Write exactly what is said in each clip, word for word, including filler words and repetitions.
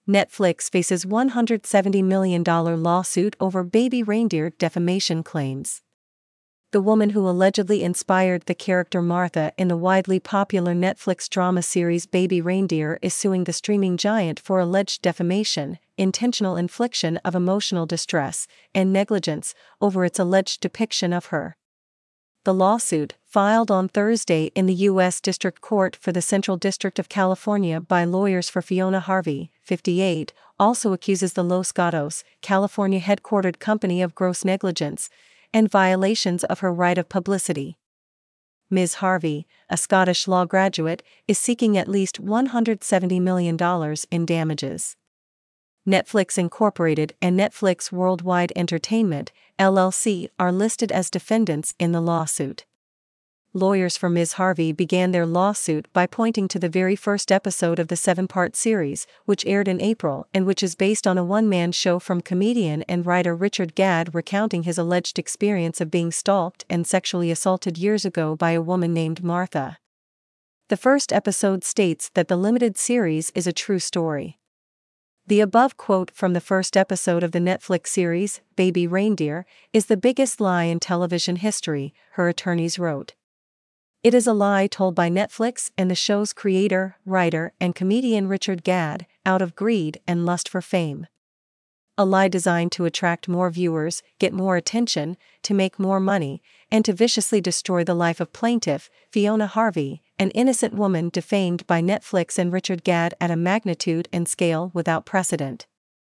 Netflix faces one hundred seventy million dollars lawsuit over baby reindeer defamation claims. The woman who allegedly inspired the character Martha in the widely popular Netflix drama series Baby Reindeer is suing the streaming giant for alleged defamation, intentional infliction of emotional distress, and negligence over its alleged depiction of her. The lawsuit, filed on Thursday in the U S District Court for the Central District of California by lawyers for Fiona Harvey, fifty-eight, also accuses the Los Gatos, California headquartered company of gross negligence and violations of her right of publicity. Miz Harvey, a Scottish law graduate, is seeking at least one hundred seventy million dollars in damages. Netflix Incorporated and Netflix Worldwide Entertainment, L L C, are listed as defendants in the lawsuit. Lawyers for Miz Harvey began their lawsuit by pointing to the very first episode of the seven-part series, which aired in April and which is based on a one-man show from comedian and writer Richard Gadd recounting his alleged experience of being stalked and sexually assaulted years ago by a woman named Martha. The first episode states that the limited series is a true story. The above quote from the first episode of the Netflix series, Baby Reindeer, is the biggest lie in television history, her attorneys wrote. It is a lie told by Netflix and the show's creator, writer, and comedian Richard Gadd, out of greed and lust for fame. A lie designed to attract more viewers, get more attention, to make more money, and to viciously destroy the life of plaintiff, Fiona Harvey, an innocent woman defamed by Netflix and Richard Gadd at a magnitude and scale without precedent.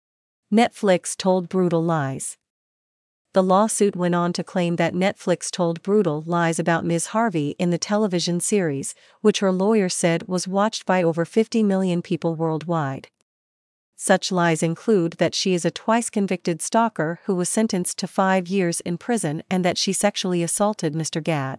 Netflix told brutal lies. The lawsuit went on to claim that Netflix told brutal lies about Miz Harvey in the television series, which her lawyer said was watched by over fifty million people worldwide. Such lies include that she is a twice-convicted stalker who was sentenced to five years in prison and that she sexually assaulted Mister Gadd.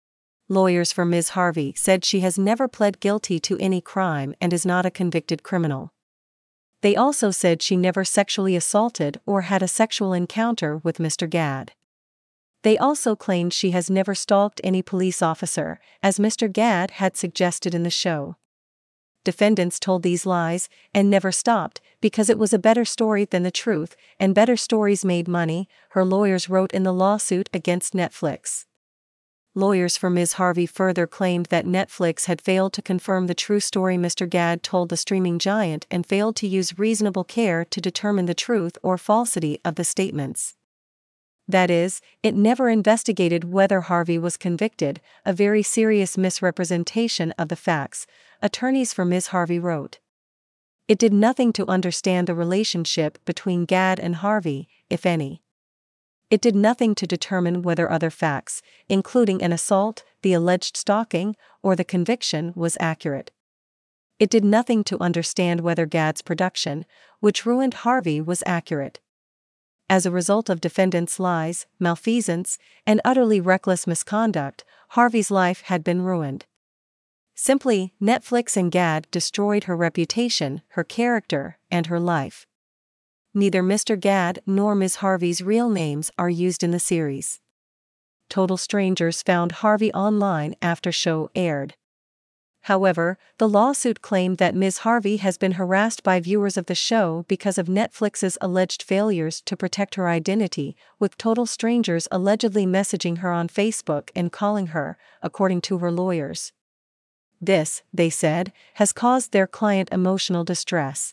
Lawyers for Miz Harvey said she has never pled guilty to any crime and is not a convicted criminal. They also said she never sexually assaulted or had a sexual encounter with Mister Gadd. They also claimed she has never stalked any police officer, as Mister Gadd had suggested in the show. Defendants told these lies, and never stopped, because it was a better story than the truth, and better stories made money, her lawyers wrote in the lawsuit against Netflix. Lawyers for Miz Harvey further claimed that Netflix had failed to confirm the true story Mister Gadd told the streaming giant and failed to use reasonable care to determine the truth or falsity of the statements. That is, it never investigated whether Harvey was convicted, a very serious misrepresentation of the facts, attorneys for Miz Harvey wrote. It did nothing to understand the relationship between Gadd and Harvey, if any. It did nothing to determine whether other facts, including an assault, the alleged stalking, or the conviction, was accurate. It did nothing to understand whether Gadd's production, which ruined Harvey, was accurate. As a result of defendants' lies, malfeasance, and utterly reckless misconduct, Harvey's life had been ruined. Simply, Netflix and Gadd destroyed her reputation, her character, and her life. Neither Mister Gadd nor Miz Harvey's real names are used in the series. Total strangers found Harvey online after show aired. However, the lawsuit claimed that Miz Harvey has been harassed by viewers of the show because of Netflix's alleged failures to protect her identity, with total strangers allegedly messaging her on Facebook and calling her, according to her lawyers. This, they said, has caused their client emotional distress.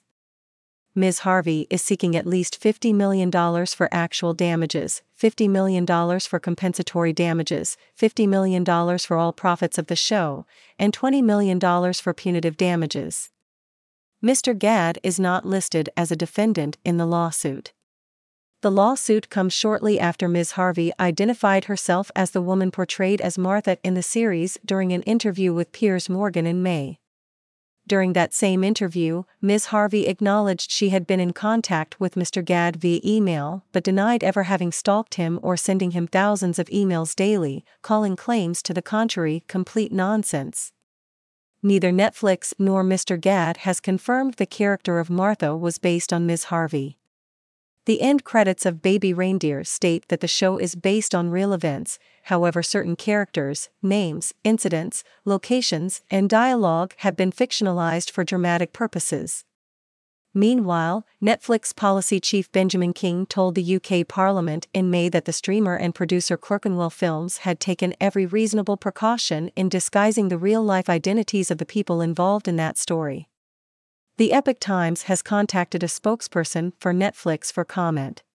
Miz Harvey is seeking at least fifty million dollars for actual damages, fifty million dollars for compensatory damages, fifty million dollars for all profits of the show, and twenty million dollars for punitive damages. Mister Gadd is not listed as a defendant in the lawsuit. The lawsuit comes shortly after Miz Harvey identified herself as the woman portrayed as Martha in the series during an interview with Piers Morgan in May. During that same interview, Miz Harvey acknowledged she had been in contact with Mister Gadd via email but denied ever having stalked him or sending him thousands of emails daily, calling claims to the contrary complete nonsense. Neither Netflix nor Mister Gadd has confirmed the character of Martha was based on Miz Harvey. The end credits of Baby Reindeer state that the show is based on real events, however certain characters, names, incidents, locations, and dialogue have been fictionalized for dramatic purposes. Meanwhile, Netflix policy chief Benjamin King told the U K Parliament in May that the streamer and producer Clerkenwell Films had taken every reasonable precaution in disguising the real-life identities of the people involved in that story. The Epoch Times has contacted a spokesperson for Netflix for comment.